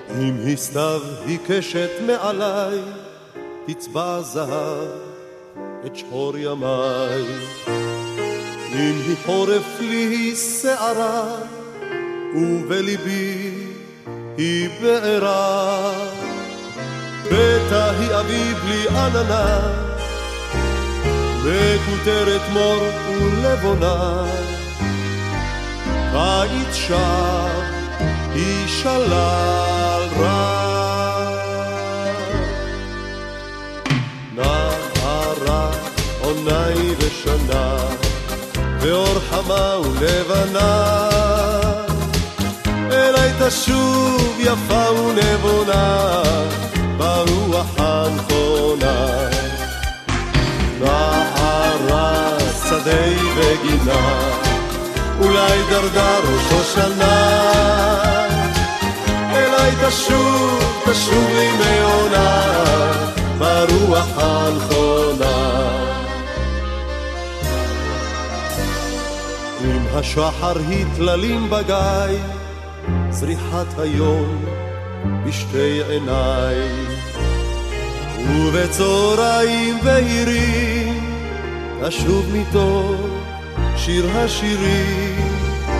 אם היא סתיו היא קשת מעליי, תצבע זהב את שחור ימיי. אם היא חורף לי שערה, ובליבי היא בערה. בטה היא אביב לי עננה, מכותרת מור ולבונה. קיץ שב היא שלל רע, נערה עוני ושנה, ואור חמה ולבנה. אליי תשוב יפה ונבונה, ברוח הנכונה. נערה שדה וגינה, אולי דרדר ראש השנה. אליי תשוב, תשוב לי מעונה, ברוח הנכונה. אם השחר התללים בגיא, זריחת היום בשתי עיניי. ובצהריים בהירים אשוב מתוך שיר השירים.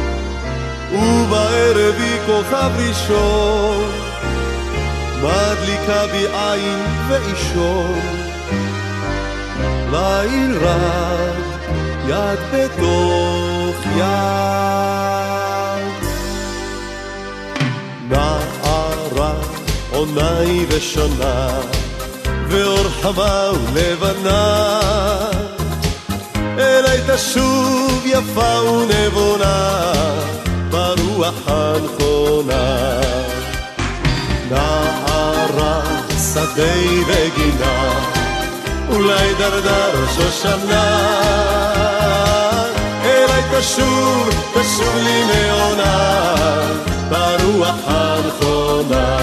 ובערב היא כוכב ראשון, מדליקה בי עין ואישון. ליל רד יד בתוך יד, נערה עוני ושנה, ואור חמה ולבנה. אליי תשוב יפה ונבונה, ברוח הנכונה. נערה שדה וגינה, אולי דרדר ראש השנה. אליי תשוב, תשוב לי מעונה, ברוח הנכונה.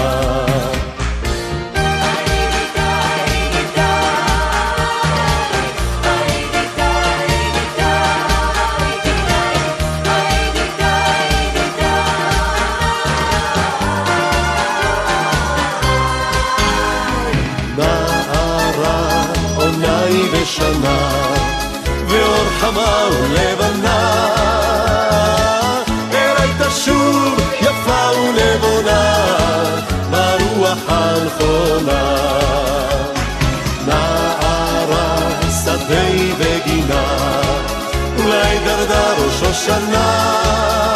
שנה ואור חמה ולבנה. אליי תשוב יפה ונבונה, ברוח הנכונה. נערה שדה וגינה, אולי דרדר ראש השנה.